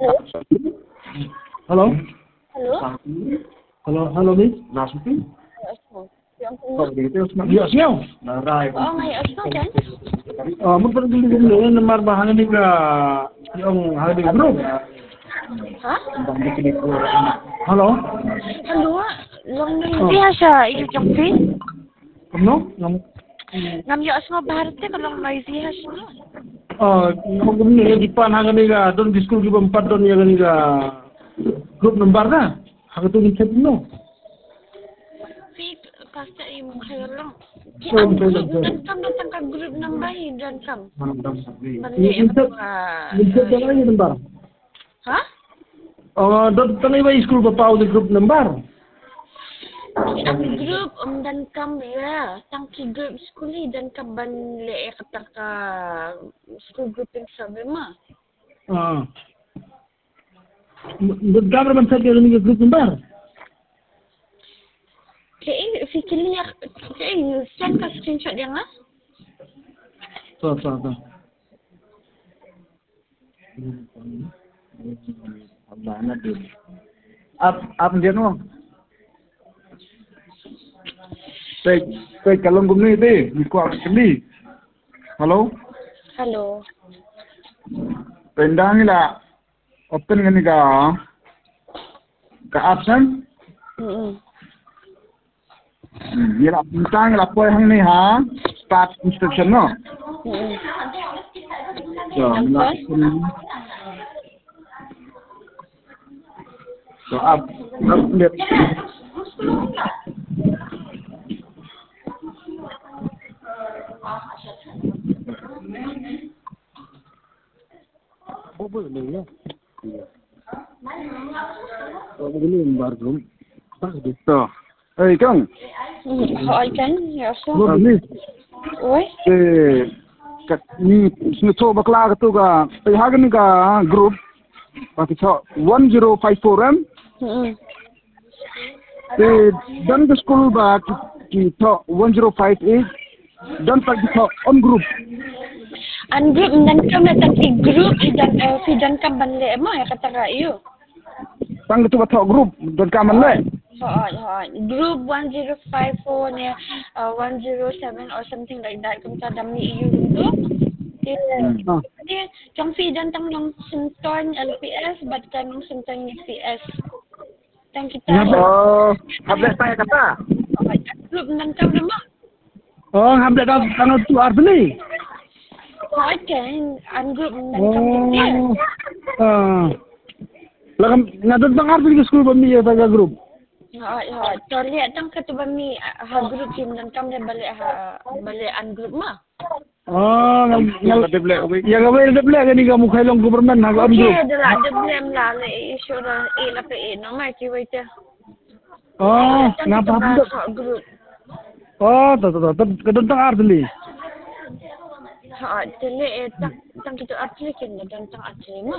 Hello? Hello? Hello, Miss? Asma. Yang punya? Yes, no. Oo, may asma kan? Magpapagulong na marbahan ni ka yung holiday group. Ha? Hello? Hello? Long nang dia siya, iyo yung fin? Ano? Ngam yo asma baharte kalau noisy ha siya. Ngomong di pan hanga ni ka don diskul ki bampat don ya ni ka group number na. Hanga tu ni chat no. Fi pasta yung kayo lang. Ki ang group dan kam datang ka group number dan kam. Balik Minta ni number. Ha? Don tanay ba school pa pau di group number? Ang group dan kam ya, tangki group skuli dan kam banle kata ka school group yang sabi ma. Government said ni group number. Kaya fikirnya kaya send ka screenshot yang lah. So. Up dia no. Tay kalong gumni te, ko actually. Hello? Hello. Pendang ila open ngani ka absent. Nila bintang la poy hang ni ha start instruction no. So up net. Apa ni ya? Begini embargo. Tak gitu. Kang. Hỏi kan? Ya so. Ni. Oi. Ni snoto bakla ka tu ka. Hagan ka group. Pati sa 1054M. Dan ke school ba ki to 1058. Dan pagi to on group. An group dan kam datang di group dan kam banle mo ya kata ka iyo. Tang tu ba to group dan kaman le. Group 1054 ni 107 or something like that kumta dami iyo tu. Dia trong fi dan tang long senton LPS but kan long senton UPS. Tang kita. Habis saya kata. Group dan kam nama. Habis dah tanggal tu arti. Kan an group dan kam dia. Lagam ngadon tang arti ke school bami ya taga group. Toilet tang ketua bami group tim dan kam dia balik an group mah. Ya gawe deble kan ni kamu khailong government ha group. Okay, dah deble lah le isu dah la pe no mai ki wait. Ngapa group. Kadon tang arti. Tele tang kita arti kan dan tang arti mah.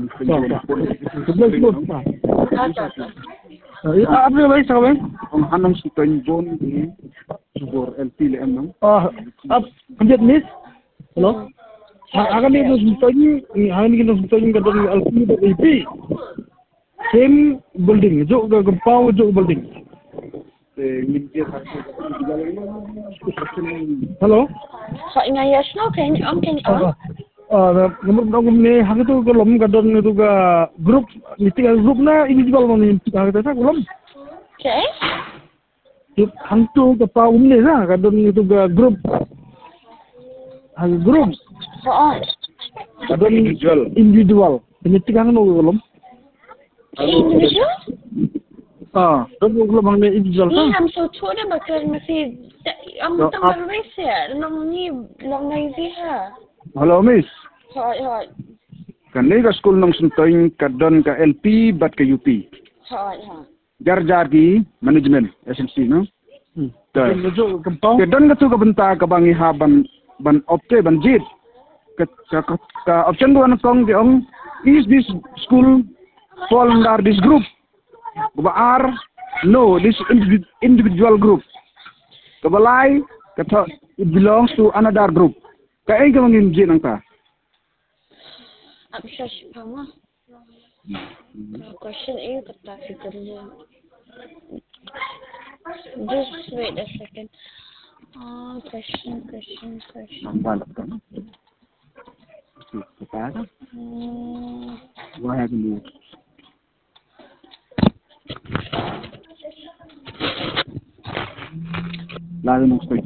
Apa yang baik sahabat? Hanam sukan bon ni subur LP le emang. Penjat Miss. Hello. Akan ni sukan ni, akan ni sukan kadang LP dan LP. Same building, jo gampau jo building. Hello. Ngayas no kan Nomor ni hang tu kolom kadon itu ga group meeting group na individual ni hang tu sa kolom. Okay. Hang tu ke pa ni sa kadon itu ga group. Hang group. Kadon individual. Meeting hang no kolom. Individual? Dong kolom hang individual sa. Ni ham so छोटे बच्चे masih tambah race ya. Long lazy ha. Hello Miss. Hoi. Kan ka school nang suntoy kadon ka LP bat ka UP. Jar di management SMC no. Kadon ka tu ka benta ka bangi haban ban opte ban jit. Ka option do anong diong is this school fall under this group? Ba no, this individual group. Kabalay kata it belongs to another group. Kaya ka mangin jit nang ta. Absya siya mo. Question A kata figurnya. Just wait a second. Question. Nampak tak? Kita what happened? Lalu mesti.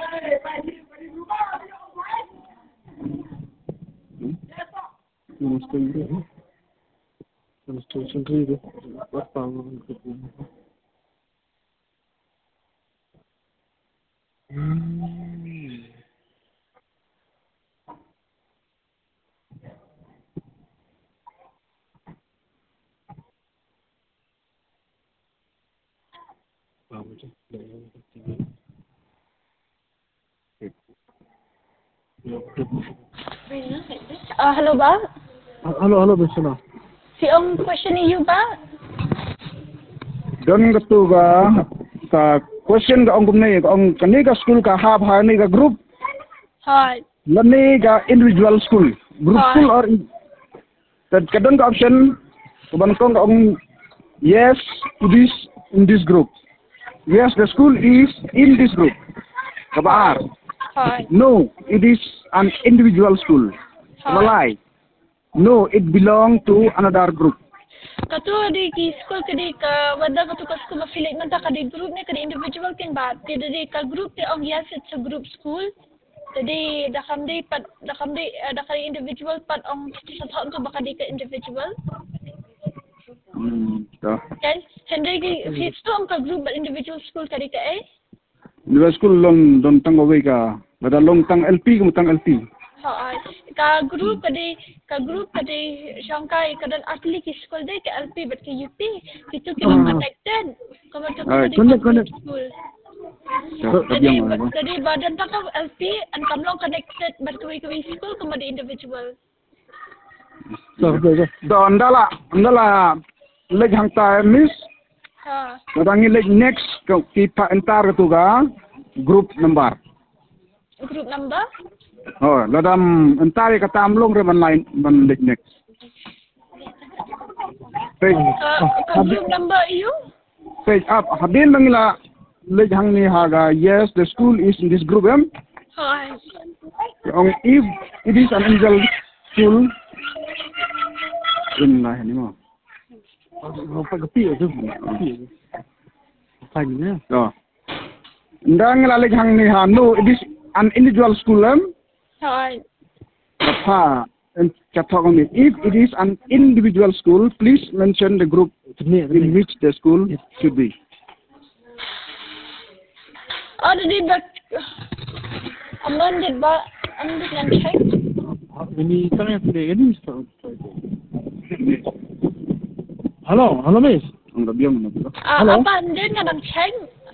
Mesti ini. Mesti sendiri. Apa yang kita? Hello ba? Halo, bersama. Si ang question niyo ba? Don ketu ka question ka ong kumne ong kaniga school ka hab ni ka group Hi. lani ka individual school group school or that kadang ka option kuban kong ka ong yes to this in this group. Yes, the school is in this group. Kabar. Hi. No, it is an individual school. Malay. No, it belong to another group. Kato di ki school kadi ka wada kato ka school affiliate man ta kadi group ni kadi individual kin ba ti di ka group ti ang yes it's a group school jadi dakam di individual pat ang sa taon to baka di ka individual So, kan hindi ki so ang ka group but individual school kadi ka individual school long tang away ka. Bada long tang LP ka tang LP. ka group kadi siyangkay kadan atli ki school day ka LP but ki UP kito ki connected connected school jadi badan ta ka LP and kamlong connected but kawi school kuma di individual So, andala leg hangta miss kadangi leg next ki pa entar tu ga group number oh ladam entar ka tamlong re man line man leg next page group number iyo page up hadin bangila leg hang ni haga yes the school is in this group if it is an individual school in lah ni mo pagpi itu pagnya oh ndang la leg hang ni ha no it is an individual school if it is an individual school please mention the group in which the school should be di ba amended ba amended lang check ini tanya ini halo miss ang gabi mo na halo amended nga nang check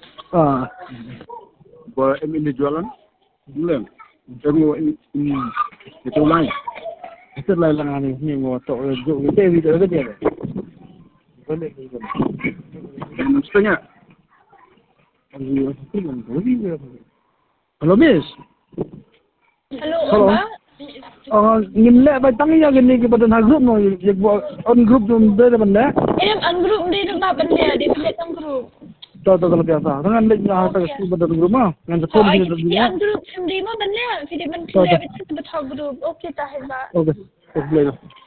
ba individualan belum Jangan itu lain. Itu lain lang ni mo to jo itu video ke dia. Boleh ni. Mestinya. Hello miss. Hello ba? Nimle ba tangi ya gini ke badan group mo on group dum de banda. Ang group di ba banda di ang group. Tahu kalau biasa. Dengan lagi nak tak school badan group mah. Dengan sekolah ni dia. Ang group hindi mo banda. Hindi man clear betul betul group. Okay tahe ba. Okay. Boleh.